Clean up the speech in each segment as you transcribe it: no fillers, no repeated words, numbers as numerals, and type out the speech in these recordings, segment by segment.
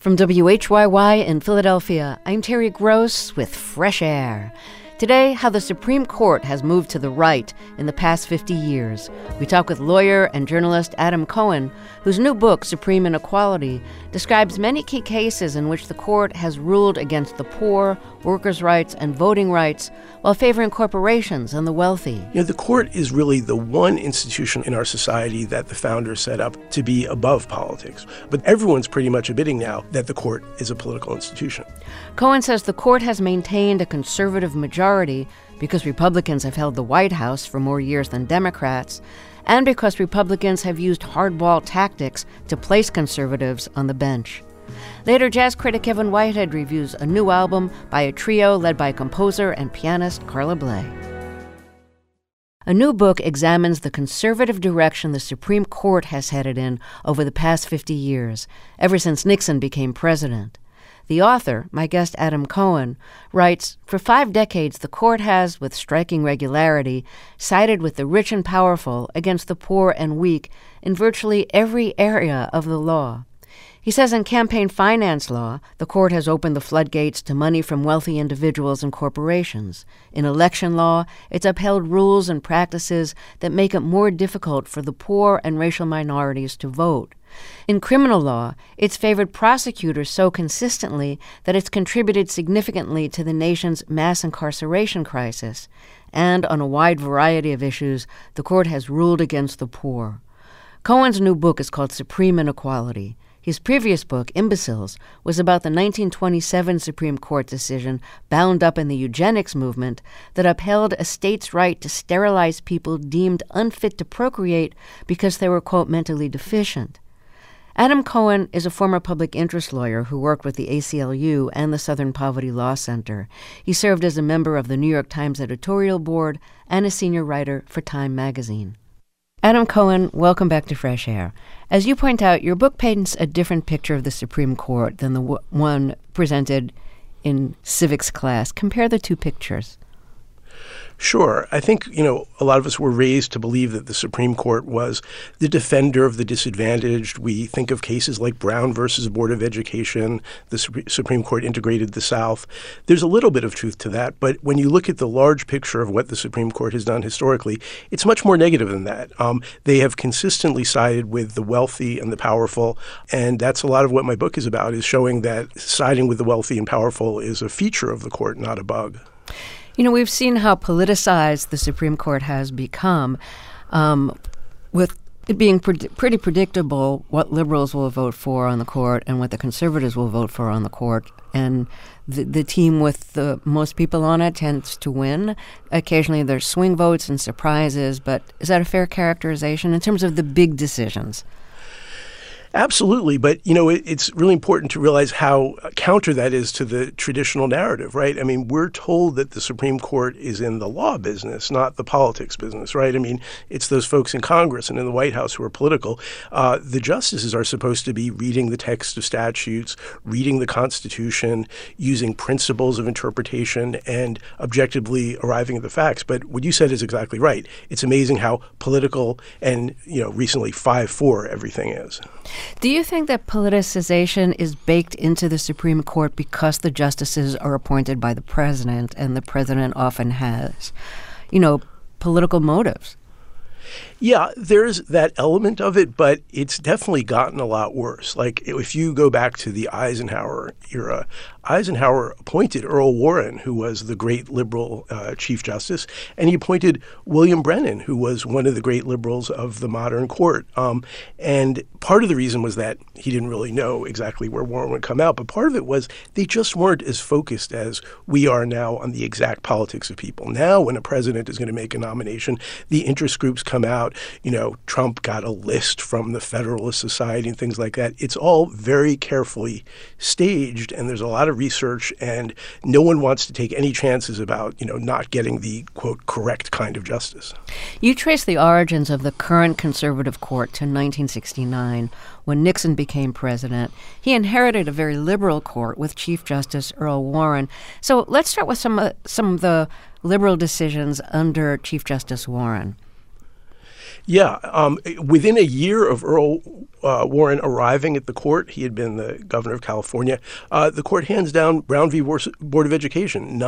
From WHYY in Philadelphia, I'm Terry Gross with Fresh Air. Today, how the Supreme Court has moved to the right in the past 50 years. We talk with lawyer and journalist Adam Cohen, whose new book, Supreme Inequality, describes many key cases in which the court has ruled against the poor, workers' rights, and voting rights, while favoring corporations and the wealthy. You know, the court is really the one institution in our society that the founders set up to be above politics. But everyone's pretty much admitting now that the court is a political institution. Cohen says the court has maintained a conservative majority because Republicans have held the White House for more years than Democrats, and because Republicans have used hardball tactics to place conservatives on the bench. Later, jazz critic Kevin Whitehead reviews a new album by a trio led by composer and pianist Carla Bley. A new book examines the conservative direction the Supreme Court has headed in over the past 50 years, ever since Nixon became president. The author, my guest Adam Cohen, writes, "For 5 decades, the court has, with striking regularity, sided with the rich and powerful against the poor and weak in virtually every area of the law." He says in campaign finance law, the court has opened the floodgates to money from wealthy individuals and corporations. In election law, it's upheld rules and practices that make it more difficult for the poor and racial minorities to vote. In criminal law, it's favored prosecutors so consistently that it's contributed significantly to the nation's mass incarceration crisis. And on a wide variety of issues, the court has ruled against the poor. Cohen's new book is called Supreme Inequality. His previous book, Imbeciles, was about the 1927 Supreme Court decision bound up in the eugenics movement that upheld a state's right to sterilize people deemed unfit to procreate because they were, quote, mentally deficient. Adam Cohen is a former public interest lawyer who worked with the ACLU and the Southern Poverty Law Center. He served as a member of the New York Times editorial board and a senior writer for Time magazine. Adam Cohen, welcome back to Fresh Air. As you point out, your book paints a different picture of the Supreme Court than the one presented in civics class. Compare the two pictures. Sure. I think, a lot of us were raised to believe that the Supreme Court was the defender of the disadvantaged. We think of cases like Brown versus Board of Education. The Supreme Court integrated the South. There's a little bit of truth to that. But when you look at the large picture of what the Supreme Court has done historically, it's much more negative than that. They have consistently sided with the wealthy and the powerful. And that's a lot of what my book is about, is showing that siding with the wealthy and powerful is a feature of the court, not a bug. We've seen how politicized the Supreme Court has become, with it being pretty predictable what liberals will vote for on the court and what the conservatives will vote for on the court. And the team with the most people on it tends to win. Occasionally there's swing votes and surprises, but is that a fair characterization in terms of the big decisions? Absolutely. But, it's really important to realize how counter that is to the traditional narrative, right? I mean, we're told that the Supreme Court is in the law business, not the politics business, right? I mean, it's those folks in Congress and in the White House who are political. The justices are supposed to be reading the text of statutes, reading the Constitution, using principles of interpretation, and objectively arriving at the facts. But what you said is exactly right. It's amazing how political and, recently 5-4 everything is. Do you think that politicization is baked into the Supreme Court because the justices are appointed by the president, and the president often has, political motives? Yeah, there's that element of it, but it's definitely gotten a lot worse. Like, if you go back to the Eisenhower era, Eisenhower appointed Earl Warren, who was the great liberal Chief Justice, and he appointed William Brennan, who was one of the great liberals of the modern court. And part of the reason was that he didn't really know exactly where Warren would come out, but part of it was they just weren't as focused as we are now on the exact politics of people. Now, when a president is going to make a nomination, the interest groups come out. Trump got a list from the Federalist Society and things like that. It's all very carefully staged, and there's a lot of research, and no one wants to take any chances about, not getting the, quote, correct kind of justice. You trace the origins of the current conservative court to 1969, when Nixon became president. He inherited a very liberal court with Chief Justice Earl Warren. So let's start with some of the liberal decisions under Chief Justice Warren. Yeah. Within a year of Earl Warren arriving at the court, he had been the governor of California, the court hands down Brown v. Board of Education,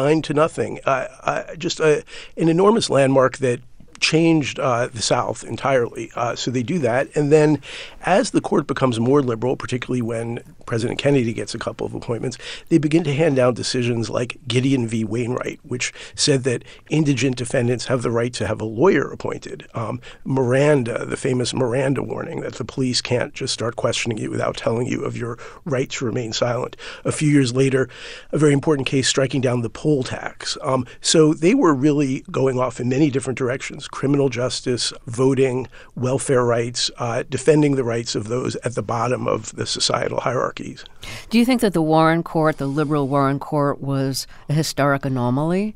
9-0. Just an enormous landmark that changed the South entirely. So they do that. And then as the court becomes more liberal, particularly when President Kennedy gets a couple of appointments, they begin to hand down decisions like Gideon v. Wainwright, which said that indigent defendants have the right to have a lawyer appointed. Miranda, the famous Miranda warning, that the police can't just start questioning you without telling you of your right to remain silent. A few years later, a very important case striking down the poll tax. So they were really going off in many different directions: criminal justice, voting, welfare rights, defending the rights of those at the bottom of the societal hierarchies. Do you think that the Warren Court, the liberal Warren Court, was a historic anomaly?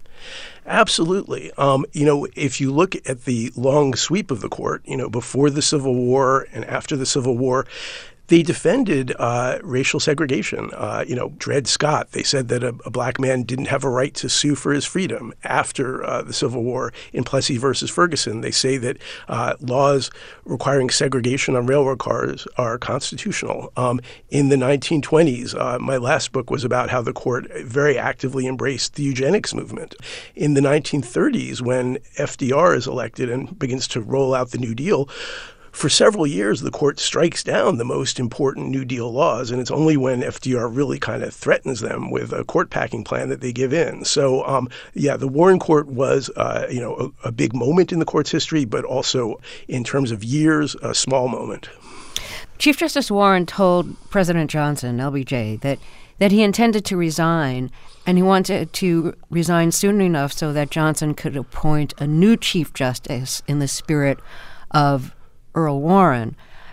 Absolutely. If you look at the long sweep of the court, before the Civil War and after the Civil War, they defended racial segregation. Dred Scott, they said that a black man didn't have a right to sue for his freedom. After the Civil War, in Plessy versus Ferguson, they say that laws requiring segregation on railroad cars are constitutional. In the 1920s, my last book was about how the court very actively embraced the eugenics movement. In the 1930s, when FDR is elected and begins to roll out the New Deal, for several years, the court strikes down the most important New Deal laws, and it's only when FDR really kind of threatens them with a court-packing plan that they give in. So, the Warren Court was, a big moment in the court's history, but also in terms of years, a small moment. Chief Justice Warren told President Johnson, LBJ, that he intended to resign, and he wanted to resign soon enough so that Johnson could appoint a new Chief Justice in the spirit of Earl Warren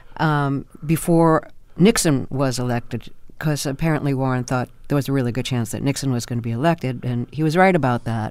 before Nixon was elected, because apparently Warren thought there was a really good chance that Nixon was going to be elected, and he was right about that.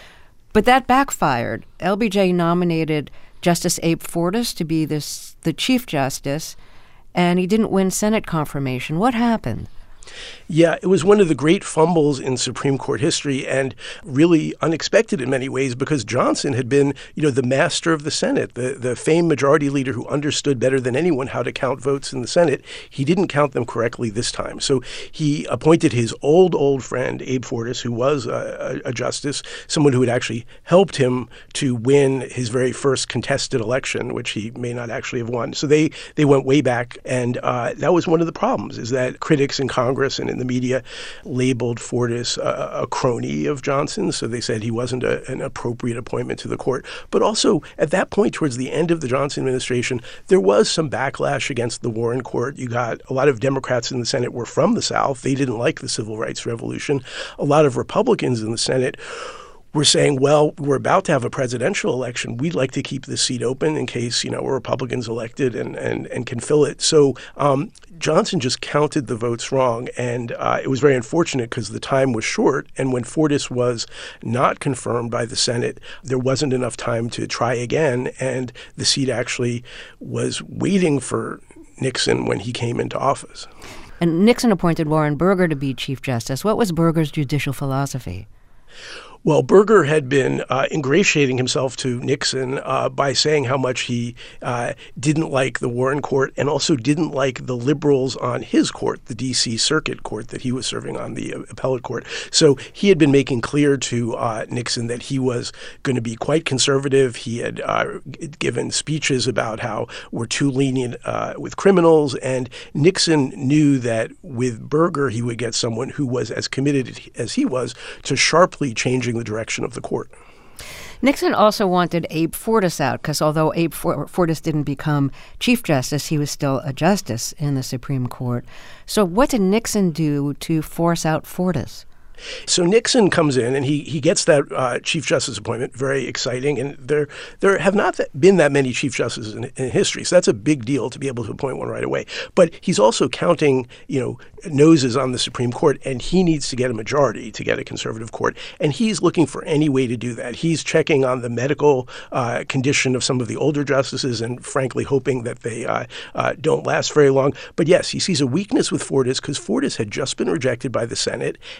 But that backfired. LBJ nominated Justice Abe Fortas to be the Chief Justice, and he didn't win Senate confirmation. What happened? Yeah, it was one of the great fumbles in Supreme Court history, and really unexpected in many ways, because Johnson had been, the master of the Senate, the famed majority leader who understood better than anyone how to count votes in the Senate. He didn't count them correctly this time. So he appointed his old friend, Abe Fortas, who was a justice, someone who had actually helped him to win his very first contested election, which he may not actually have won. So they went way back, and that was one of the problems, is that critics in Congress and in the media labeled Fortas a crony of Johnson. So they said he wasn't an appropriate appointment to the court. But also, at that point, towards the end of the Johnson administration, there was some backlash against the Warren Court. You got a lot of Democrats in the Senate were from the South. They didn't like the Civil Rights Revolution. A lot of Republicans in the Senate were saying, well, we're about to have a presidential election. We'd like to keep this seat open in case, a Republican's elected and can fill it. So Johnson just counted the votes wrong. And it was very unfortunate because the time was short. And when Fortas was not confirmed by the Senate, there wasn't enough time to try again. And the seat actually was waiting for Nixon when he came into office. And Nixon appointed Warren Burger to be Chief Justice. What was Burger's judicial philosophy? Well, Burger had been ingratiating himself to Nixon by saying how much he didn't like the Warren Court and also didn't like the liberals on his court, the D.C. Circuit Court that he was serving on, the appellate court. So he had been making clear to Nixon that he was going to be quite conservative. He had given speeches about how we're too lenient with criminals. And Nixon knew that with Burger, he would get someone who was as committed as he was to sharply changing the direction of the court. Nixon also wanted Abe Fortas out because although Abe Fortas didn't become Chief Justice, he was still a justice in the Supreme Court. So what did Nixon do to force out Fortas? So Nixon comes in and he gets that Chief Justice appointment, very exciting. And there have not been that many Chief Justices in history. So that's a big deal to be able to appoint one right away. But he's also counting, noses on the Supreme Court, and he needs to get a majority to get a conservative court. And he's looking for any way to do that. He's checking on the medical condition of some of the older justices and frankly hoping that they don't last very long. But yes, he sees a weakness with Fortas because Fortas had just been rejected by the Senate, and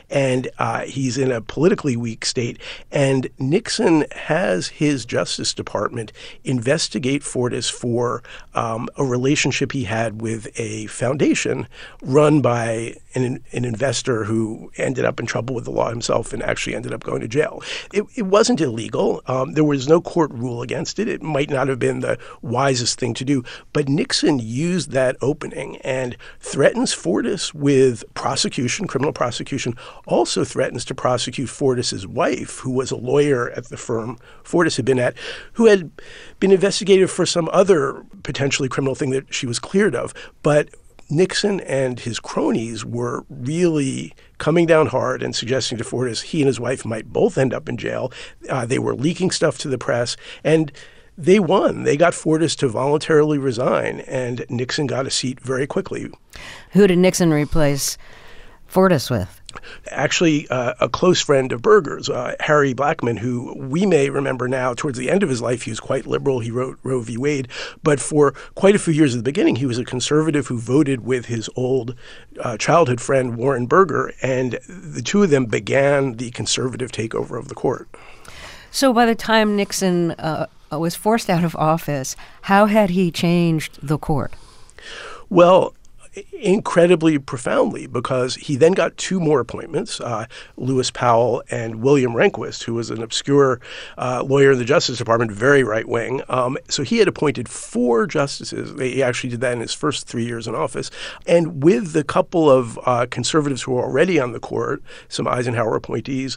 and he's in a politically weak state. And Nixon has his Justice Department investigate Fortas for a relationship he had with a foundation run by an investor who ended up in trouble with the law himself and actually ended up going to jail. It wasn't illegal. There was no court rule against it. It might not have been the wisest thing to do. But Nixon used that opening and threatens Fortas with prosecution, criminal prosecution, also threatens to prosecute Fortas's wife, who was a lawyer at the firm Fortas had been at, who had been investigated for some other potentially criminal thing that she was cleared of. But Nixon and his cronies were really coming down hard and suggesting to Fortas he and his wife might both end up in jail. They were leaking stuff to the press, and they won. They got Fortas to voluntarily resign, and Nixon got a seat very quickly. Who did Nixon replace Fortas with? Actually, a close friend of Burger's, Harry Blackmun, who we may remember now towards the end of his life, he was quite liberal. He wrote Roe v. Wade. But for quite a few years at the beginning, he was a conservative who voted with his old childhood friend, Warren Burger. And the two of them began the conservative takeover of the court. So by the time Nixon was forced out of office, how had he changed the court? Well, incredibly profoundly, because he then got two more appointments, Lewis Powell and William Rehnquist, who was an obscure lawyer in the Justice Department, very right-wing. So he had appointed 4 justices. He actually did that in his first 3 years in office. And with the couple of conservatives who were already on the court, some Eisenhower appointees,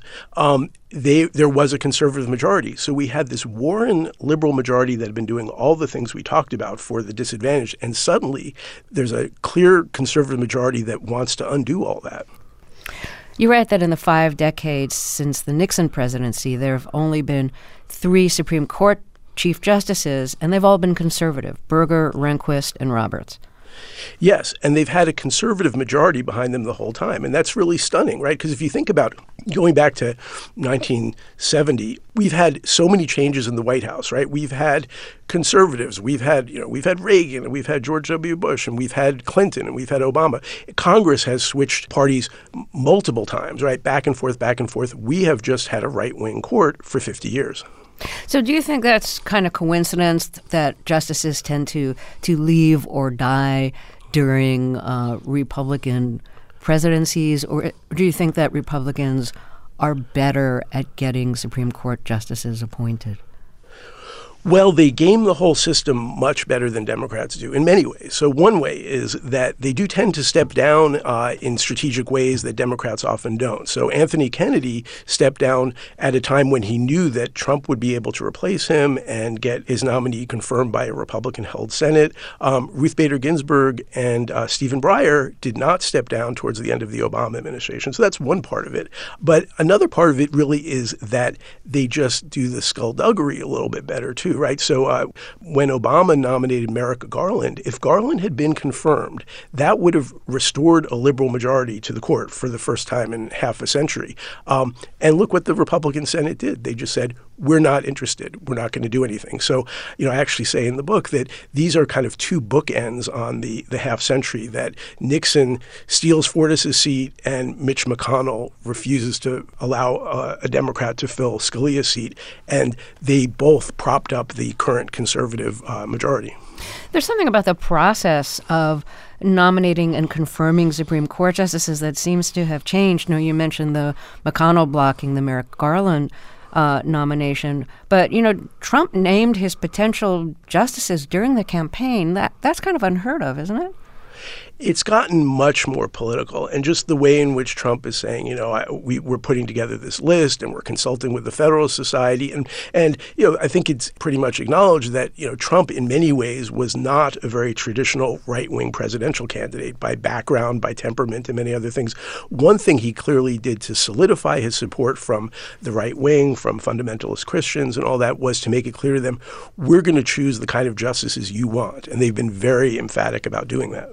there was a conservative majority. So we had this Warren liberal majority that had been doing all the things we talked about for the disadvantaged. And suddenly there's a clear conservative majority that wants to undo all that. You write that in the 5 decades since the Nixon presidency, there have only been 3 Supreme Court Chief Justices, and they've all been conservative: Burger, Rehnquist, and Roberts. Yes, and they've had a conservative majority behind them the whole time. And that's really stunning, right? Because if you think about going back to 1970, we've had so many changes in the White House, right? We've had conservatives. We've had Reagan, and we've had George W. Bush, and we've had Clinton, and we've had Obama. Congress has switched parties multiple times, right? Back and forth, back and forth. We have just had a right-wing court for 50 years. So do you think that's kind of coincidence that justices tend to leave or die during Republican presidencies, or do you think that Republicans are better at getting Supreme Court justices appointed? Well, they game the whole system much better than Democrats do in many ways. So one way is that they do tend to step down in strategic ways that Democrats often don't. So Anthony Kennedy stepped down at a time when he knew that Trump would be able to replace him and get his nominee confirmed by a Republican-held Senate. Ruth Bader Ginsburg and Stephen Breyer did not step down towards the end of the Obama administration. So that's one part of it. But another part of it really is that they just do the skullduggery a little bit better, too. Right. So when Obama nominated Merrick Garland, if Garland had been confirmed, that would have restored a liberal majority to the court for the first time in half a century. And look what the Republican Senate did. They just said, we're not interested. We're not going to do anything. So, I actually say in the book that these are kind of 2 bookends on the half century, that Nixon steals Fortas's seat and Mitch McConnell refuses to allow a Democrat to fill Scalia's seat. And they both propped up the current conservative majority. There's something about the process of nominating and confirming Supreme Court justices that seems to have changed. You mentioned the McConnell blocking the Merrick Garland nomination. But, Trump named his potential justices during the campaign. That's kind of unheard of, isn't it? It's gotten much more political, and just the way in which Trump is saying, we're putting together this list and we're consulting with the Federalist Society. And I think it's pretty much acknowledged that, Trump in many ways was not a very traditional right-wing presidential candidate by background, by temperament, and many other things. One thing he clearly did to solidify his support from the right wing, from fundamentalist Christians and all that, was to make it clear to them, we're going to choose the kind of justices you want. And they've been very emphatic about doing that.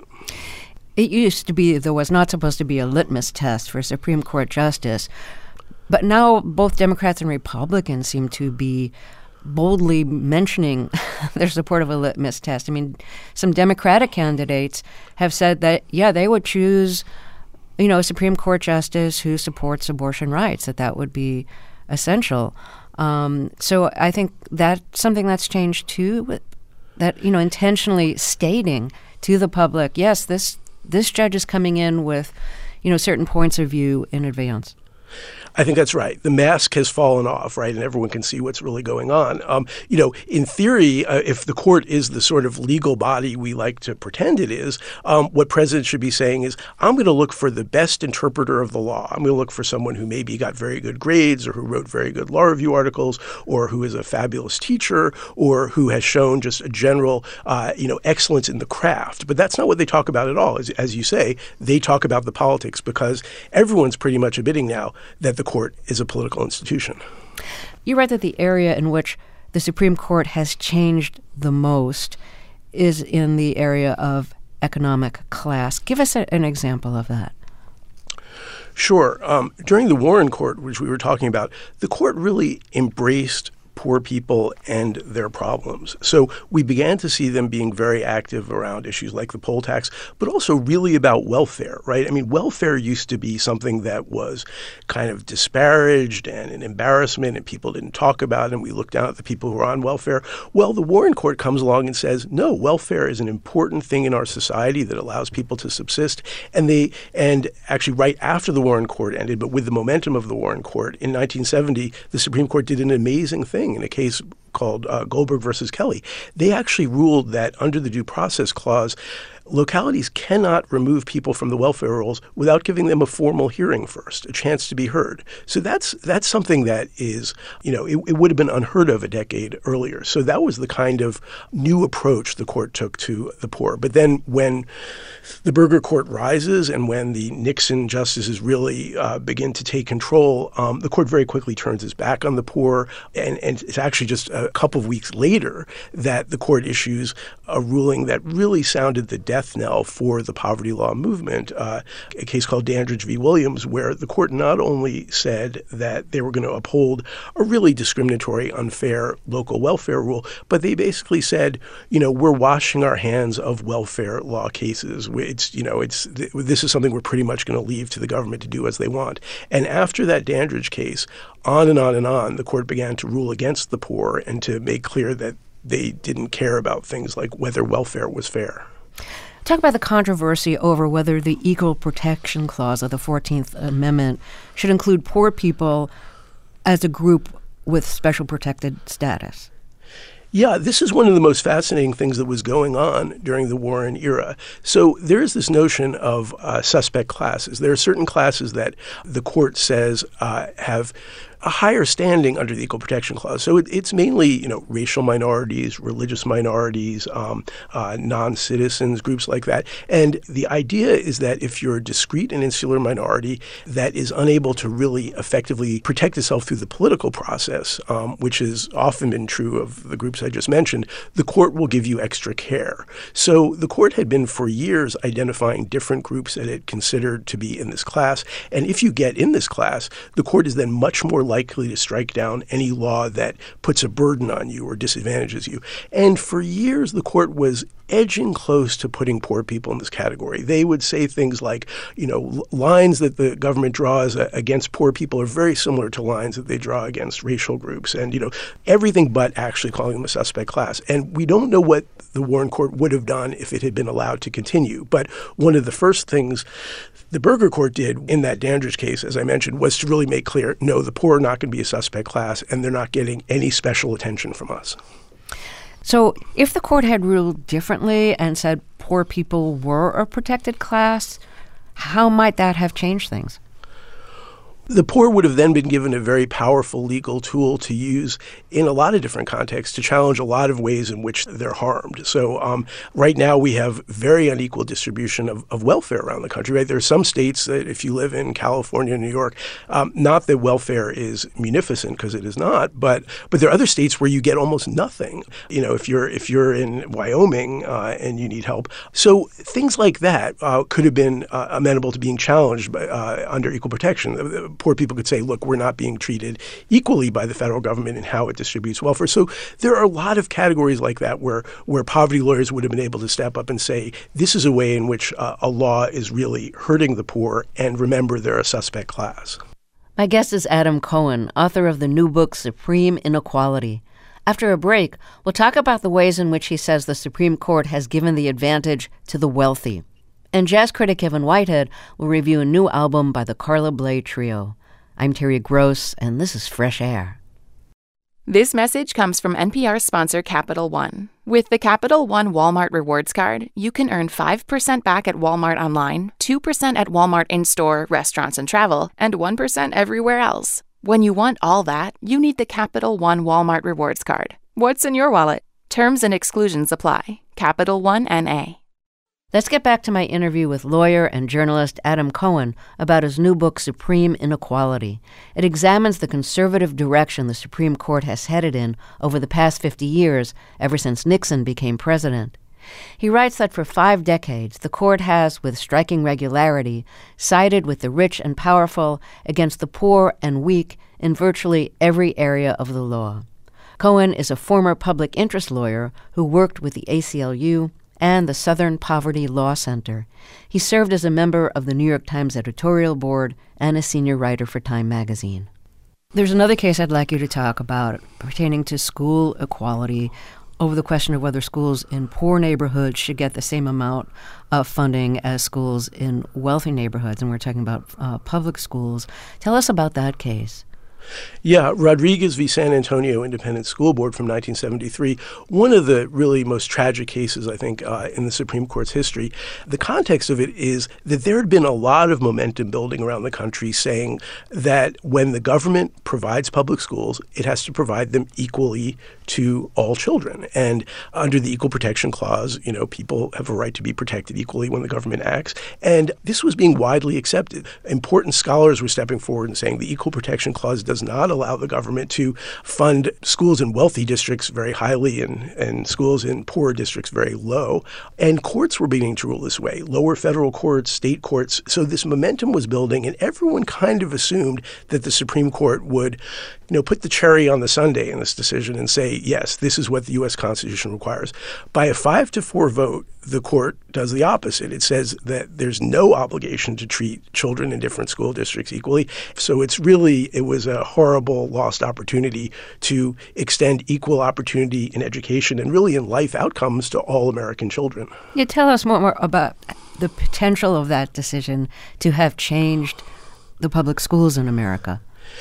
It used to be there was not supposed to be a litmus test for Supreme Court justice, but now both Democrats and Republicans seem to be boldly mentioning their support of a litmus test. I mean, some Democratic candidates have said that, they would choose a Supreme Court justice who supports abortion rights, that would be essential. So I think that's something that's changed too, that, intentionally stating to the public, yes, this judge is coming in with, certain points of view in advance. I think that's right. The mask has fallen off, right, and everyone can see what's really going on. In theory, if the court is the sort of legal body we like to pretend it is, what presidents should be saying is, I'm going to look for the best interpreter of the law. I'm going to look for someone who maybe got very good grades or who wrote very good law review articles or who is a fabulous teacher or who has shown just a general, excellence in the craft. But that's not what they talk about at all. As you say, they talk about the politics because everyone's pretty much admitting now that the court is a political institution. You write that the area in which the Supreme Court has changed the most is in the area of economic class. Give us an example of that. Sure. During the Warren Court, which we were talking about, the court really embraced poor people and their problems. So we began to see them being very active around issues like the poll tax, but also really about welfare, right? I mean, welfare used to be something that was kind of disparaged and an embarrassment and people didn't talk about it, and we looked down at the people who are on welfare. Well, the Warren Court comes along and says, no, welfare is an important thing in our society that allows people to subsist. And actually right after the Warren Court ended, but with the momentum of the Warren Court, in 1970, the Supreme Court did an amazing thing in a case called Goldberg versus Kelly. They actually ruled that under the Due Process Clause, localities cannot remove people from the welfare rolls without giving them a formal hearing first, a chance to be heard. So that's something that is, it would have been unheard of a decade earlier. So that was the kind of new approach the court took to the poor. But then when the Burger Court rises and when the Nixon justices really begin to take control, the court very quickly turns its back on the poor. And it's actually just a couple of weeks later that the court issues a ruling that really sounded the death knell for the poverty law movement, a case called Dandridge v. Williams, where the court not only said that they were going to uphold a really discriminatory, unfair local welfare rule, but they basically said, we're washing our hands of welfare law cases. This is something we're pretty much going to leave to the government to do as they want. And after that Dandridge case, on and on and on, the court began to rule against the poor and to make clear that they didn't care about things like whether welfare was fair. Talk about the controversy over whether the Equal Protection Clause of the 14th Amendment should include poor people as a group with special protected status. Yeah, this is one of the most fascinating things that was going on during the Warren era. So there is this notion of suspect classes. There are certain classes that the court says have a higher standing under the Equal Protection Clause. So it's mainly, racial minorities, religious minorities, non-citizens, groups like that. And the idea is that if you're a discrete and insular minority that is unable to really effectively protect itself through the political process, which has often been true of the groups I just mentioned, the court will give you extra care. So the court had been for years identifying different groups that it considered to be in this class. And if you get in this class, the court is then much more likely to strike down any law that puts a burden on you or disadvantages you. And for years, the court was edging close to putting poor people in this category. They would say things like, lines that the government draws against poor people are very similar to lines that they draw against racial groups and, everything but actually calling them a suspect class. And we don't know what the Warren Court would have done if it had been allowed to continue. But one of the first things the Burger Court did in that Dandridge case, as I mentioned, was to really make clear, no, the poor are not going to be a suspect class and they're not getting any special attention from us. So if the court had ruled differently and said poor people were a protected class, how might that have changed things? The poor would have then been given a very powerful legal tool to use in a lot of different contexts to challenge a lot of ways in which they're harmed. So right now we have very unequal distribution of welfare around the country. Right? There are some states that if you live in California, New York, not that welfare is munificent because it is not, but there are other states where you get almost nothing. If you're in Wyoming and you need help. So things like that could have been amenable to being challenged by, under equal protection. poor people could say, look, we're not being treated equally by the federal government in how it distributes welfare. So there are a lot of categories like that where poverty lawyers would have been able to step up and say, this is a way in which a law is really hurting the poor, and remember, they're a suspect class. My guest is Adam Cohen, author of the new book, Supreme Inequality. After a break, we'll talk about the ways in which he says the Supreme Court has given the advantage to the wealthy. And jazz critic Kevin Whitehead will review a new album by the Carla Bley Trio. I'm Terry Gross, and this is Fresh Air. This message comes from NPR sponsor Capital One. With the Capital One Walmart Rewards Card, you can earn 5% back at Walmart online, 2% at Walmart in-store, restaurants and travel, and 1% everywhere else. When you want all that, you need the Capital One Walmart Rewards Card. What's in your wallet? Terms and exclusions apply. Capital One N.A. Let's get back to my interview with lawyer and journalist Adam Cohen about his new book, Supreme Inequality. It examines the conservative direction the Supreme Court has headed in over the past 50 years, ever since Nixon became president. He writes that for 5 decades, the court has, with striking regularity, sided with the rich and powerful against the poor and weak in virtually every area of the law. Cohen is a former public interest lawyer who worked with the ACLU and the Southern Poverty Law Center. He served as a member of the New York Times editorial board and a senior writer for Time magazine. There's another case I'd like you to talk about pertaining to school equality, over the question of whether schools in poor neighborhoods should get the same amount of funding as schools in wealthy neighborhoods. And we're talking about public schools. Tell us about that case. Yeah, Rodriguez v. San Antonio Independent School Board from 1973, one of the really most tragic cases, I think, in the Supreme Court's history. The context of it is that there had been a lot of momentum building around the country saying that when the government provides public schools, it has to provide them equally to all children. And under the Equal Protection Clause, people have a right to be protected equally when the government acts. And this was being widely accepted. Important scholars were stepping forward and saying the Equal Protection Clause does not allow the government to fund schools in wealthy districts very highly and schools in poor districts very low. And courts were beginning to rule this way, lower federal courts, state courts. So this momentum was building, and everyone kind of assumed that the Supreme Court would, put the cherry on the sundae in this decision and say, yes, this is what the U.S. Constitution requires. By a 5-4 vote, the court does the opposite. It says that there's no obligation to treat children in different school districts equally. So it was a horrible lost opportunity to extend equal opportunity in education and really in life outcomes to all American children. Yeah, tell us more about the potential of that decision to have changed the public schools in America.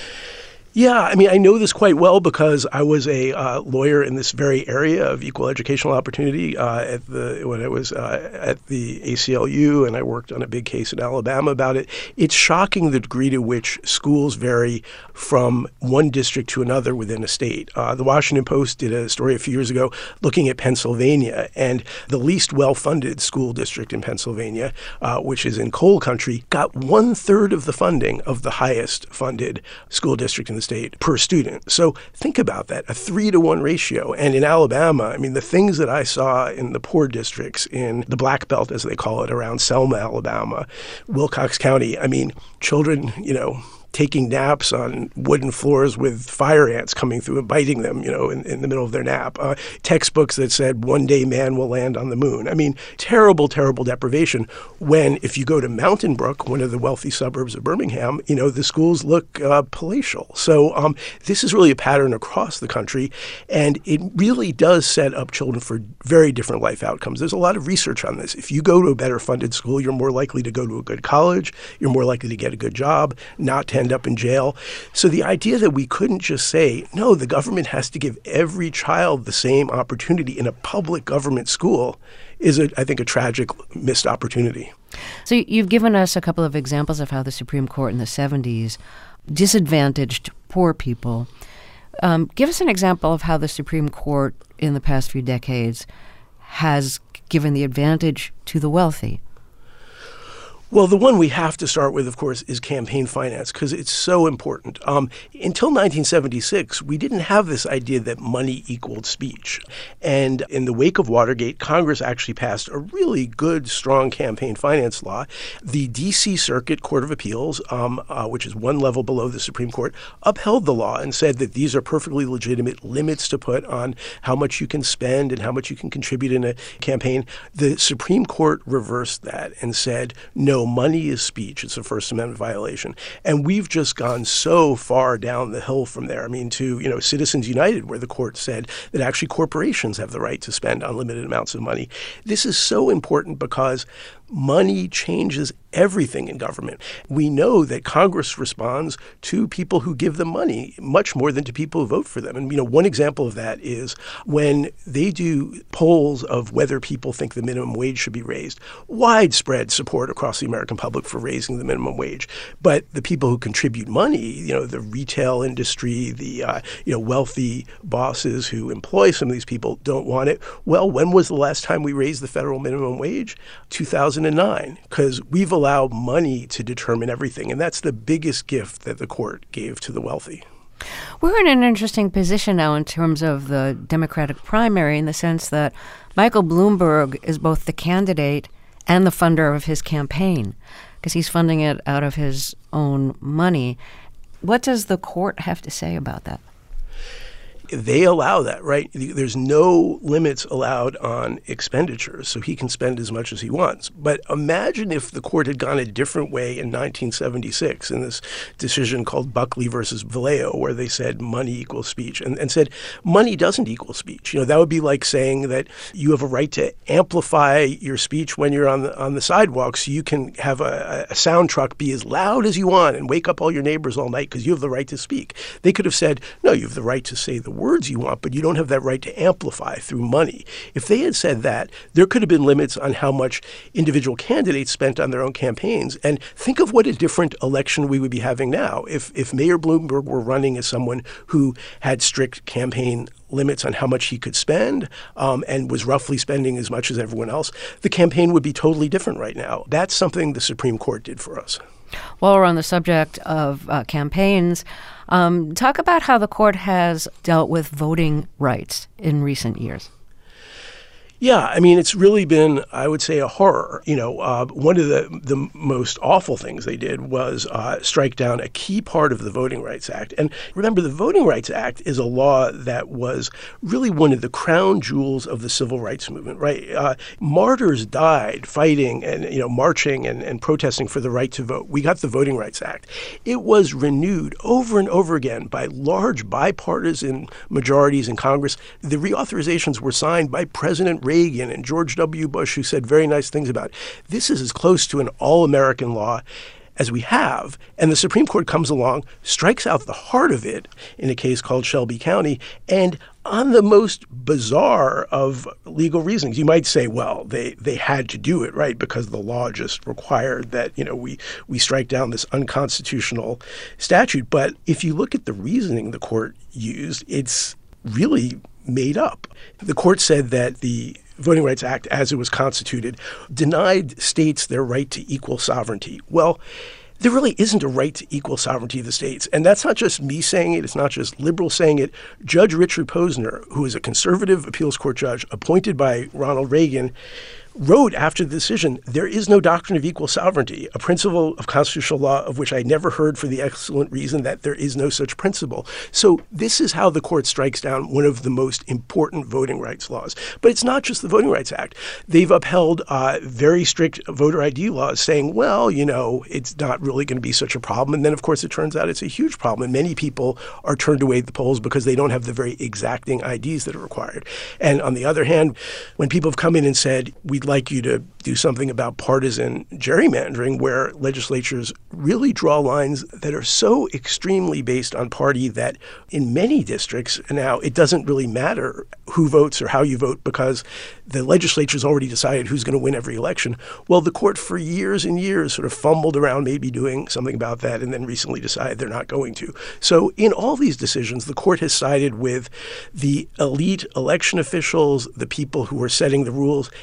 Yeah, I know this quite well because I was a lawyer in this very area of equal educational opportunity when I was at the ACLU, and I worked on a big case in Alabama about it. It's shocking the degree to which schools vary from one district to another within a state. The Washington Post did a story a few years ago looking at Pennsylvania, and the least well-funded school district in Pennsylvania, which is in coal country, got 1/3 of the funding of the highest funded school district in the state per student. So think about that, a 3-to-1 ratio. And in Alabama, the things that I saw in the poor districts in the Black Belt, as they call it, around Selma, Alabama, Wilcox County, children, taking naps on wooden floors with fire ants coming through and biting them, in the middle of their nap. Textbooks that said, one day man will land on the moon. Terrible, terrible deprivation. When, if you go to Mountain Brook, one of the wealthy suburbs of Birmingham, the schools look palatial. So this is really a pattern across the country, and it really does set up children for very different life outcomes. There's a lot of research on this. If you go to a better funded school, you're more likely to go to a good college, you're more likely to get a good job, not to end up in jail. So the idea that we couldn't just say, no, the government has to give every child the same opportunity in a public government school is, I think, a tragic missed opportunity. So you've given us a couple of examples of how the Supreme Court in the 70s disadvantaged poor people. Give us an example of how the Supreme Court in the past few decades has given the advantage to the wealthy. Well, the one we have to start with, of course, is campaign finance, because it's so important. Until 1976, we didn't have this idea that money equaled speech. And in the wake of Watergate, Congress actually passed a really good, strong campaign finance law. The D.C. Circuit Court of Appeals, which is one level below the Supreme Court, upheld the law and said that these are perfectly legitimate limits to put on how much you can spend and how much you can contribute in a campaign. The Supreme Court reversed that and said, no, money is speech. It's a First Amendment violation. And we've just gone so far down the hill from there. I mean, to, Citizens United, where the court said that actually corporations have the right to spend unlimited amounts of money. This is so important because money changes everything in government. We know that Congress responds to people who give them money much more than to people who vote for them. And, one example of that is when they do polls of whether people think the minimum wage should be raised, widespread support across the American public for raising the minimum wage. But the people who contribute money, the retail industry, the, wealthy bosses who employ some of these people don't want it. Well, when was the last time we raised the federal minimum wage? 2009, because we've allowed money to determine everything. And that's the biggest gift that the court gave to the wealthy. We're in an interesting position now in terms of the Democratic primary, in the sense that Michael Bloomberg is both the candidate and the funder of his campaign, because he's funding it out of his own money. What does the court have to say about that? They allow that, right? There's no limits allowed on expenditures, so he can spend as much as he wants. But imagine if the court had gone a different way in 1976 in this decision called Buckley versus Vallejo, where they said money equals speech, and said money doesn't equal speech. That would be like saying that you have a right to amplify your speech when you're on the sidewalk, so you can have a sound truck be as loud as you want and wake up all your neighbors all night because you have the right to speak. They could have said, no, you have the right to say the words you want, but you don't have that right to amplify through money. If they had said that, there could have been limits on how much individual candidates spent on their own campaigns. And think of what a different election we would be having now if Mayor Bloomberg were running as someone who had strict campaign limits on how much he could spend and was roughly spending as much as everyone else. The campaign would be totally different right now. That's something the Supreme Court did for us. While we're on the subject of campaigns, talk about how the court has dealt with voting rights in recent years. Yeah, I mean, it's really been, I would say, a horror. One of the most awful things they did was strike down a key part of the Voting Rights Act. And remember, the Voting Rights Act is a law that was really one of the crown jewels of the civil rights movement, right? Martyrs died fighting and, marching and protesting for the right to vote. We got the Voting Rights Act. It was renewed over and over again by large bipartisan majorities in Congress. The reauthorizations were signed by President Reagan and George W. Bush, who said very nice things about it. This is as close to an all-American law as we have. And the Supreme Court comes along, strikes out the heart of it in a case called Shelby County, and on the most bizarre of legal reasons. You might say, well, they had to do it, right, because the law just required that, we strike down this unconstitutional statute. But if you look at the reasoning the court used, it's really made up. The court said that the Voting Rights Act, as it was constituted, denied states their right to equal sovereignty. Well, there really isn't a right to equal sovereignty of the states. And that's not just me saying it. It's not just liberals saying it. Judge Richard Posner, who is a conservative appeals court judge appointed by Ronald Reagan, wrote after the decision, there is no doctrine of equal sovereignty, a principle of constitutional law of which I never heard for the excellent reason that there is no such principle. So this is how the court strikes down one of the most important voting rights laws. But it's not just the Voting Rights Act. They've upheld very strict voter ID laws saying, well, it's not really going to be such a problem. And then, of course, it turns out it's a huge problem. And many people are turned away at the polls because they don't have the very exacting IDs that are required. And on the other hand, when people have come in and said, we'd like you to do something about partisan gerrymandering, where legislatures really draw lines that are so extremely based on party that in many districts now it doesn't really matter who votes or how you vote because the legislature's already decided who's going to win every election. Well, the court for years and years sort of fumbled around maybe doing something about that and then recently decided they're not going to. So in all these decisions, the court has sided with the elite election officials, the people who are setting the rules, and they have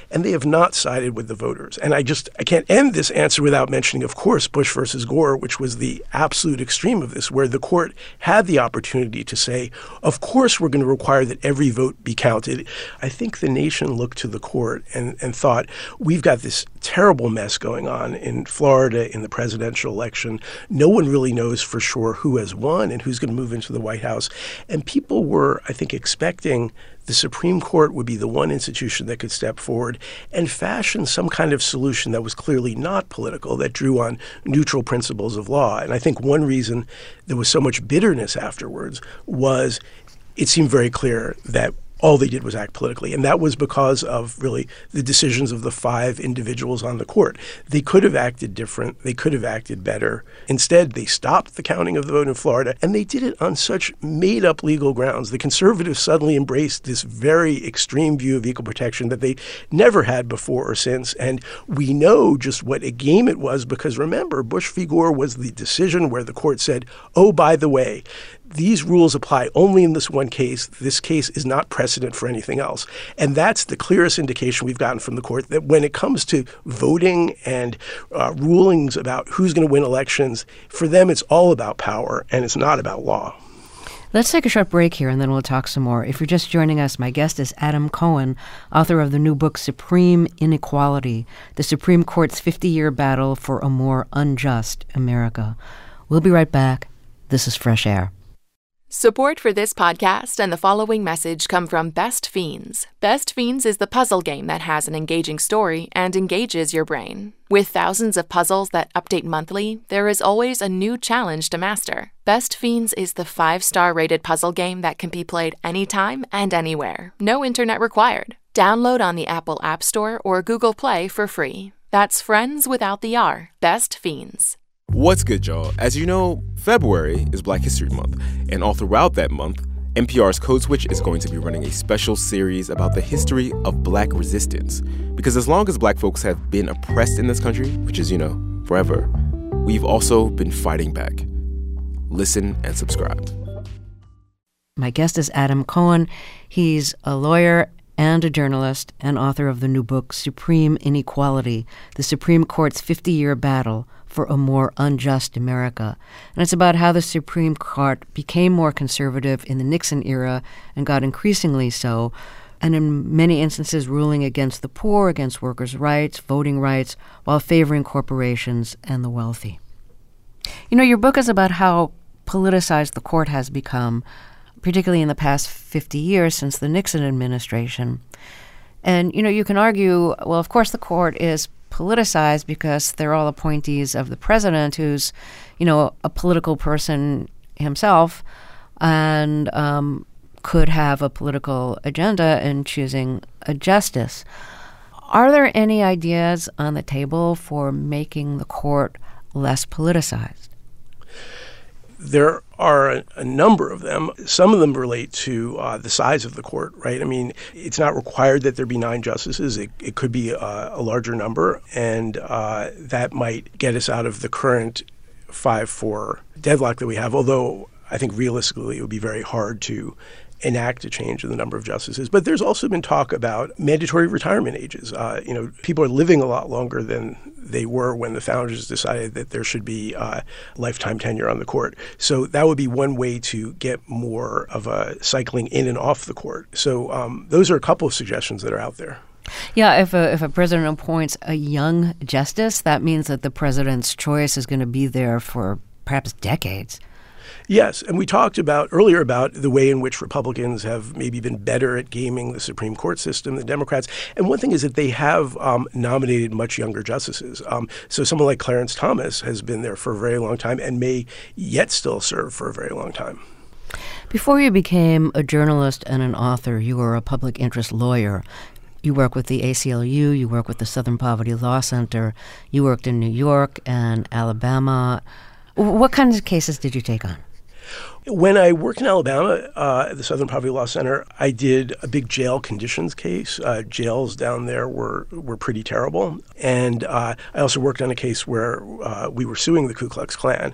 not sided with the voters. And I can't end this answer without mentioning, of course, Bush versus Gore, which was the absolute extreme of this, where the court had the opportunity to say, of course, we're going to require that every vote be counted. I think the nation looked to the court and thought, we've got this terrible mess going on in Florida in the presidential election. No one really knows for sure who has won and who's going to move into the White House. And people were, I think, expecting the Supreme Court would be the one institution that could step forward and fashion some kind of solution that was clearly not political, that drew on neutral principles of law. And I think one reason there was so much bitterness afterwards was it seemed very clear that all they did was act politically. And that was because of really the decisions of the 5 individuals on the court. They could have acted different. They could have acted better. Instead, they stopped the counting of the vote in Florida, and they did it on such made-up legal grounds. The conservatives suddenly embraced this very extreme view of equal protection that they never had before or since. And we know just what a game it was because, remember, Bush v. Gore was the decision where the court said, oh, by the way, these rules apply only in this one case. This case is not precedent for anything else. And that's the clearest indication we've gotten from the court that when it comes to voting and rulings about who's going to win elections, for them it's all about power and it's not about law. Let's take a short break here and then we'll talk some more. If you're just joining us, my guest is Adam Cohen, author of the new book Supreme Inequality, the Supreme Court's 50-year battle for a more unjust America. We'll be right back. This is Fresh Air. Support for this podcast and the following message come from Best Fiends. Best Fiends is the puzzle game that has an engaging story and engages your brain. With thousands of puzzles that update monthly, there is always a new challenge to master. Best Fiends is the 5-star rated puzzle game that can be played anytime and anywhere. No internet required. Download on the Apple App Store or Google Play for free. That's friends without the R. Best Fiends. What's good, y'all? As you know, February is Black History Month, and all throughout that month, NPR's Code Switch is going to be running a special series about the history of Black resistance. Because as long as Black folks have been oppressed in this country, which is, forever, we've also been fighting back. Listen and subscribe. My guest is Adam Cohen. He's a lawyer and a journalist and author of the new book Supreme Inequality, the Supreme Court's 50-year battle for a more unjust America. And it's about how the Supreme Court became more conservative in the Nixon era and got increasingly so, and in many instances ruling against the poor, against workers' rights, voting rights, while favoring corporations and the wealthy. Your book is about how politicized the court has become, particularly in the past 50 years since the Nixon administration. And, you can argue, well, of course the court is politicized because they're all appointees of the president who's, a political person himself and could have a political agenda in choosing a justice. Are there any ideas on the table for making the court less politicized? There are a number of them. Some of them relate to the size of the court, right? I mean, it's not required that there be 9 justices. It could be a larger number, and that might get us out of the current 5-4 deadlock that we have, although I think realistically it would be very hard to enact a change in the number of justices. But there's also been talk about mandatory retirement ages. People are living a lot longer than they were when the founders decided that there should be lifetime tenure on the court. So that would be one way to get more of a cycling in and off the court. So those are a couple of suggestions that are out there. Yeah, if a president appoints a young justice, that means that the president's choice is going to be there for perhaps decades. Yes, and we talked earlier about the way in which Republicans have maybe been better at gaming the Supreme Court system than Democrats. And one thing is that they have nominated much younger justices. So someone like Clarence Thomas has been there for a very long time and may yet still serve for a very long time. Before you became a journalist and an author, you were a public interest lawyer. You work with the ACLU, you work with the Southern Poverty Law Center, you worked in New York and Alabama. What kinds of cases did you take on? When I worked in Alabama at the Southern Poverty Law Center, I did a big jail conditions case. Jails down there were pretty terrible. And I also worked on a case where we were suing the Ku Klux Klan.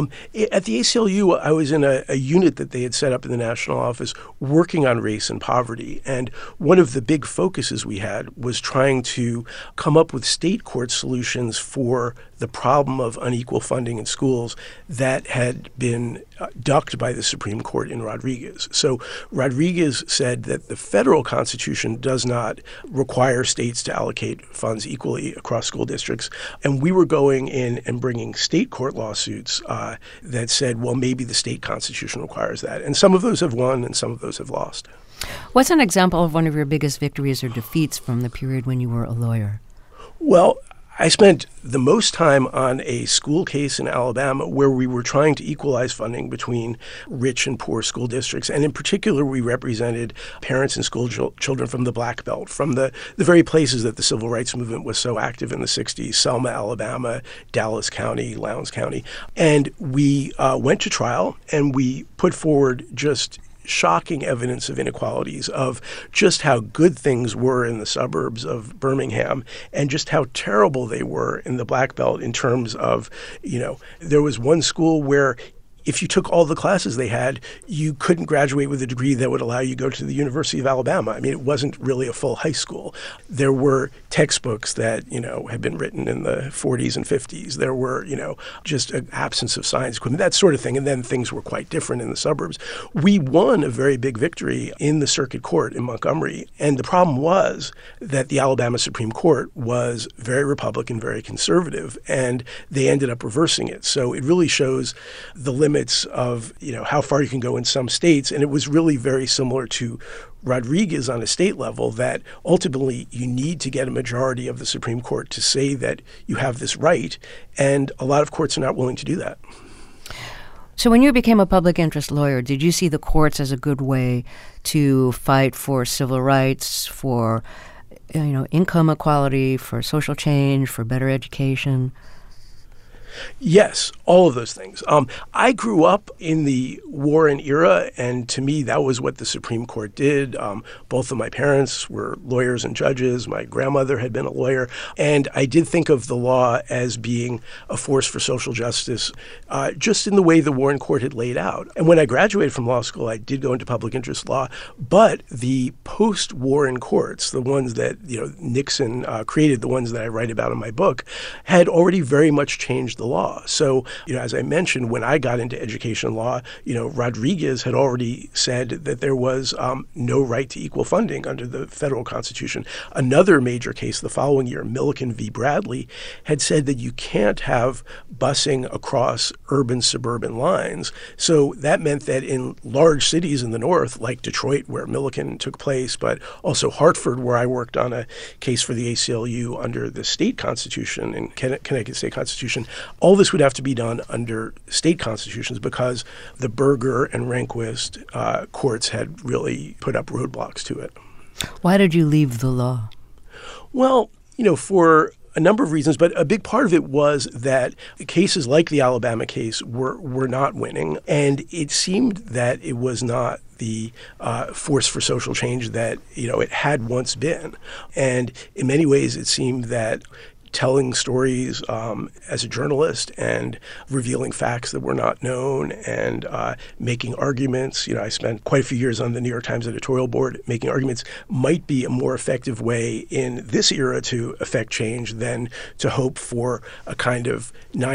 At the ACLU, I was in a unit that they had set up in the national office working on race and poverty. And one of the big focuses we had was trying to come up with state court solutions for the problem of unequal funding in schools that had been ducked by the Supreme Court in Rodriguez. So Rodriguez said that the federal constitution does not require states to allocate funds equally across school districts. And we were going in and bringing state court lawsuits that said, well, maybe the state constitution requires that. And some of those have won and some of those have lost. What's an example of one of your biggest victories or defeats from the period when you were a lawyer? Well, I spent the most time on a school case in Alabama where we were trying to equalize funding between rich and poor school districts. And in particular, we represented parents and school children from the Black Belt, from the very places that the civil rights movement was so active in the 60s, Selma, Alabama, Dallas County, Lowndes County. And we went to trial and we put forward just shocking evidence of inequalities, of just how good things were in the suburbs of Birmingham and just how terrible they were in the Black Belt in terms of, there was one school where if you took all the classes they had, you couldn't graduate with a degree that would allow you to go to the University of Alabama. I mean, it wasn't really a full high school. There were textbooks that, had been written in the 40s and 50s. There were, just an absence of science equipment, that sort of thing. And then things were quite different in the suburbs. We won a very big victory in the circuit court in Montgomery. And the problem was that the Alabama Supreme Court was very Republican, very conservative, and they ended up reversing it. So it really shows the limits of how far you can go in some states. And it was really very similar to Rodriguez on a state level, that ultimately you need to get a majority of the Supreme Court to say that you have this right. And a lot of courts are not willing to do that. So when you became a public interest lawyer, did you see the courts as a good way to fight for civil rights, for income equality, for social change, for better education? Yes, all of those things. I grew up in the Warren era, and to me, that was what the Supreme Court did. Both of my parents were lawyers and judges. My grandmother had been a lawyer. And I did think of the law as being a force for social justice, just in the way the Warren Court had laid out. And when I graduated from law school, I did go into public interest law. But the post-Warren courts, the ones that Nixon created, the ones that I write about in my book, had already very much changed the law. So, as I mentioned, when I got into education law, Rodriguez had already said that there was no right to equal funding under the federal constitution. Another major case the following year, Milliken v. Bradley, had said that you can't have busing across urban-suburban lines. So that meant that in large cities in the north, like Detroit, where Milliken took place, but also Hartford, where I worked on a case for the ACLU under the state constitution, in Connecticut state constitution, all this would have to be done under state constitutions because the Berger and Rehnquist courts had really put up roadblocks to it. Why did you leave the law? Well, for a number of reasons, but a big part of it was that cases like the Alabama case were not winning, and it seemed that it was not the force for social change that it had once been. And in many ways, it seemed that telling stories as a journalist and revealing facts that were not known and making arguments. I spent quite a few years on the New York Times editorial board. Making arguments might be a more effective way in this era to affect change than to hope for a kind of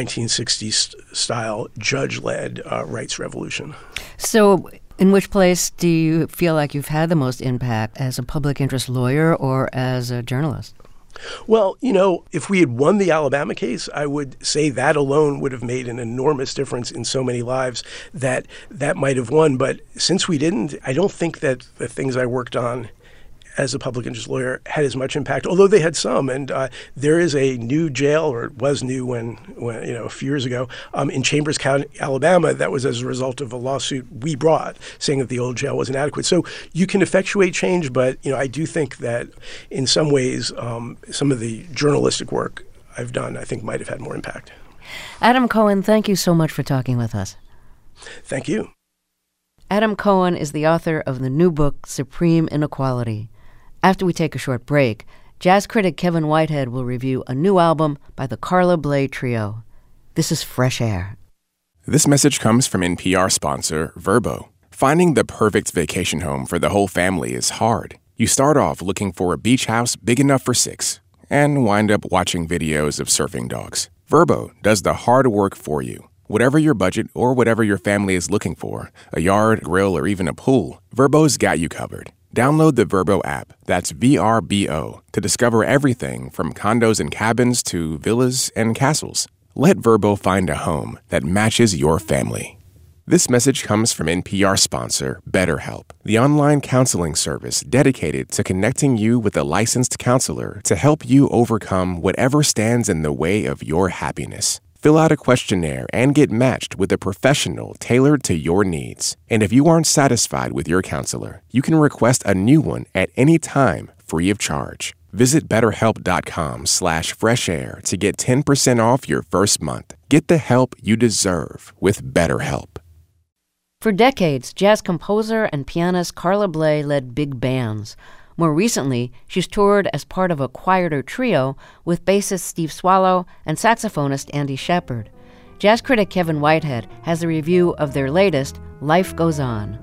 1960s style judge-led rights revolution. So in which place do you feel like you've had the most impact, as a public interest lawyer or as a journalist? Well, if we had won the Alabama case, I would say that alone would have made an enormous difference in so many lives that might have won. But since we didn't, I don't think that the things I worked on as a public interest lawyer had as much impact, although they had some. And there is a new jail, or it was new when a few years ago, in Chambers County, Alabama, that was as a result of a lawsuit we brought saying that the old jail was inadequate. So you can effectuate change, but I do think that in some ways, some of the journalistic work I've done, I think, might have had more impact. Adam Cohen, thank you so much for talking with us. Thank you. Adam Cohen is the author of the new book, Supreme Inequality. After we take a short break, jazz critic Kevin Whitehead will review a new album by the Carla Bley Trio. This is Fresh Air. This message comes from NPR sponsor Vrbo. Finding the perfect vacation home for the whole family is hard. You start off looking for a beach house big enough for 6 and wind up watching videos of surfing dogs. Vrbo does the hard work for you. Whatever your budget or whatever your family is looking for, a yard, grill, or even a pool, Vrbo's got you covered. Download the Vrbo app, that's VRBO, to discover everything from condos and cabins to villas and castles. Let Vrbo find a home that matches your family. This message comes from NPR sponsor BetterHelp, the online counseling service dedicated to connecting you with a licensed counselor to help you overcome whatever stands in the way of your happiness. Fill out a questionnaire and get matched with a professional tailored to your needs. And if you aren't satisfied with your counselor, you can request a new one at any time, free of charge. Visit BetterHelp.com/freshair to get 10% off your first month. Get the help you deserve with BetterHelp. For decades, jazz composer and pianist Carla Bley led big bands. More recently, she's toured as part of a quieter trio with bassist Steve Swallow and saxophonist Andy Shepard. Jazz critic Kevin Whitehead has a review of their latest, Life Goes On.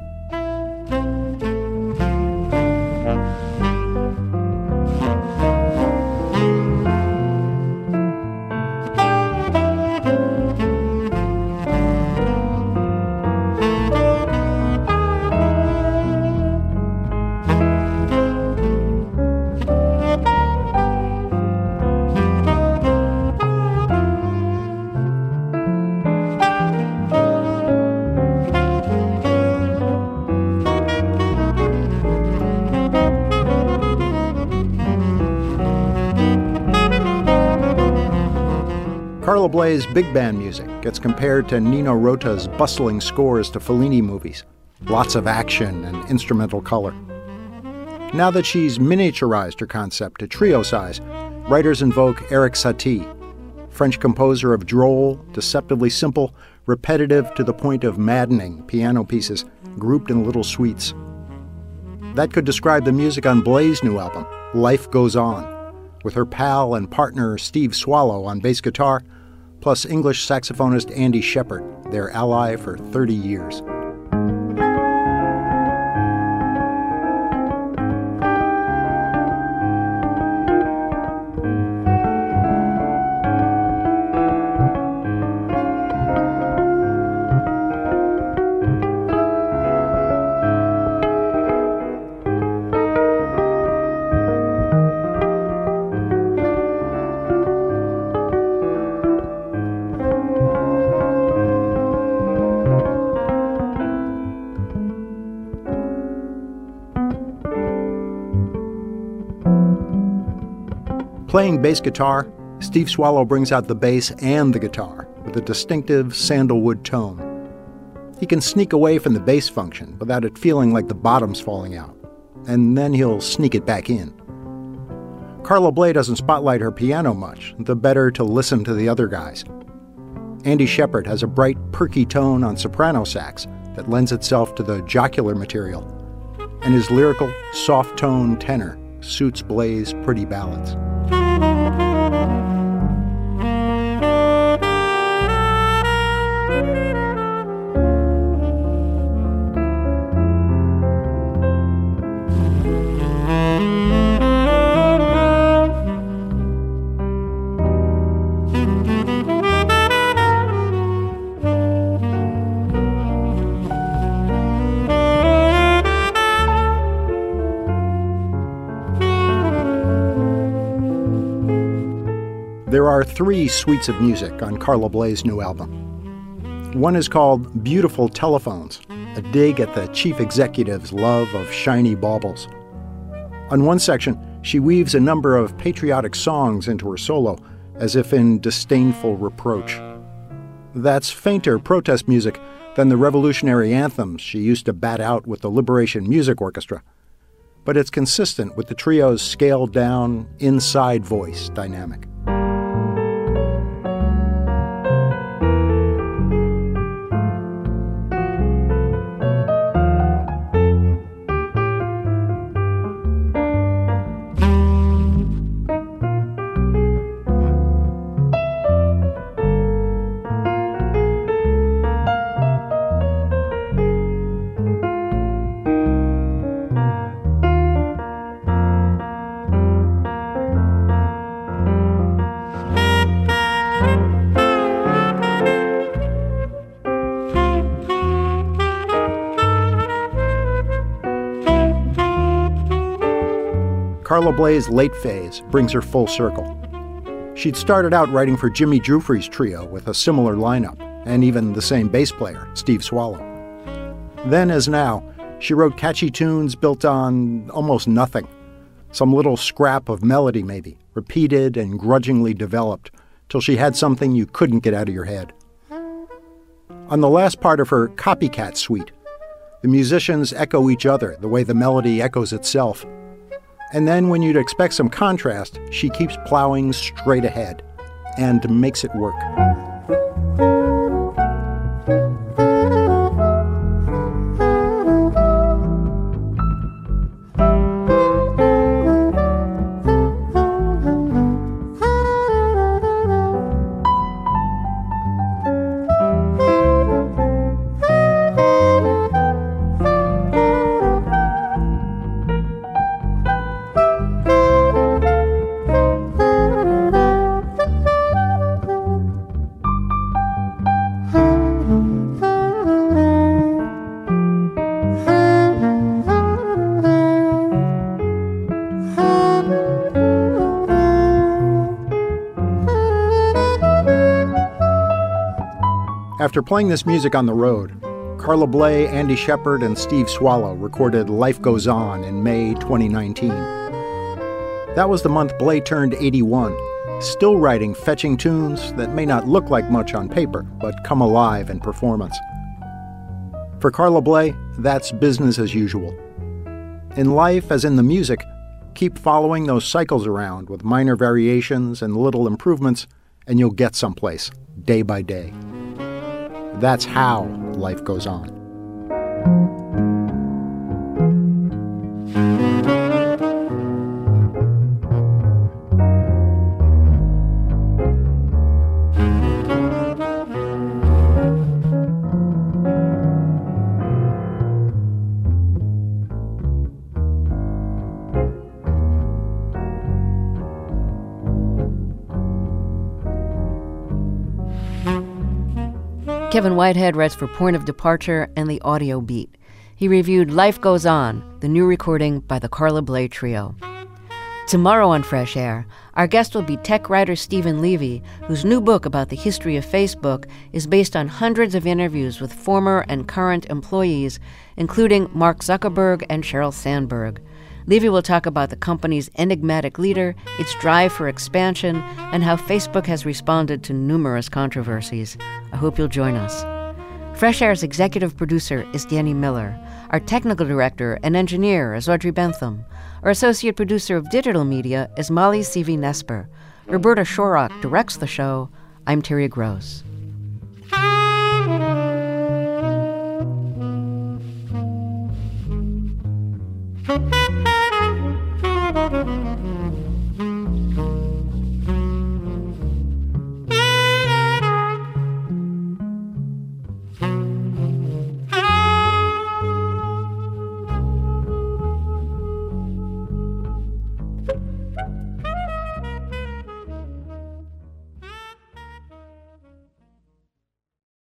Carla Bley's big band music gets compared to Nino Rota's bustling scores to Fellini movies. Lots of action and instrumental color. Now that she's miniaturized her concept to trio size, writers invoke Erik Satie, French composer of droll, deceptively simple, repetitive to the point of maddening piano pieces grouped in little suites. That could describe the music on Bley's new album, Life Goes On, with her pal and partner Steve Swallow on bass guitar, plus English saxophonist Andy Shepard, their ally for 30 years. Playing bass guitar, Steve Swallow brings out the bass and the guitar with a distinctive sandalwood tone. He can sneak away from the bass function without it feeling like the bottom's falling out, and then he'll sneak it back in. Carla Bley doesn't spotlight her piano much, the better to listen to the other guys. Andy Shepard has a bright, perky tone on soprano sax that lends itself to the jocular material, and his lyrical, soft-tone tenor suits Bley's pretty ballads. There are 3 suites of music on Carla Bley's new album. One is called Beautiful Telephones, a dig at the chief executive's love of shiny baubles. On one section, she weaves a number of patriotic songs into her solo, as if in disdainful reproach. That's fainter protest music than the revolutionary anthems she used to bat out with the Liberation Music Orchestra. But it's consistent with the trio's scaled-down, inside voice dynamic. Carla Bley's late phase brings her full circle. She'd started out writing for Jimmy Giuffre's trio with a similar lineup, and even the same bass player, Steve Swallow. Then, as now, she wrote catchy tunes built on almost nothing. Some little scrap of melody, maybe, repeated and grudgingly developed, till she had something you couldn't get out of your head. On the last part of her Copycat suite, the musicians echo each other the way the melody echoes itself. And then, when you'd expect some contrast, she keeps plowing straight ahead and makes it work. After playing this music on the road, Carla Bley, Andy Shepard, and Steve Swallow recorded Life Goes On in May 2019. That was the month Bley turned 81, still writing fetching tunes that may not look like much on paper, but come alive in performance. For Carla Bley, that's business as usual. In life, as in the music, keep following those cycles around with minor variations and little improvements, and you'll get someplace, day by day. That's how life goes on. Kevin Whitehead writes for Point of Departure and The Audio Beat. He reviewed Life Goes On, the new recording by the Carla Bley Trio. Tomorrow on Fresh Air, our guest will be tech writer Stephen Levy, whose new book about the history of Facebook is based on hundreds of interviews with former and current employees, including Mark Zuckerberg and Sheryl Sandberg. Levy will talk about the company's enigmatic leader, its drive for expansion, and how Facebook has responded to numerous controversies. I hope you'll join us. Fresh Air's executive producer is Danny Miller. Our technical director and engineer is Audrey Bentham. Our associate producer of digital media is Molly Seavey-Nesper. Roberta Shorrock directs the show. I'm Terry Gross.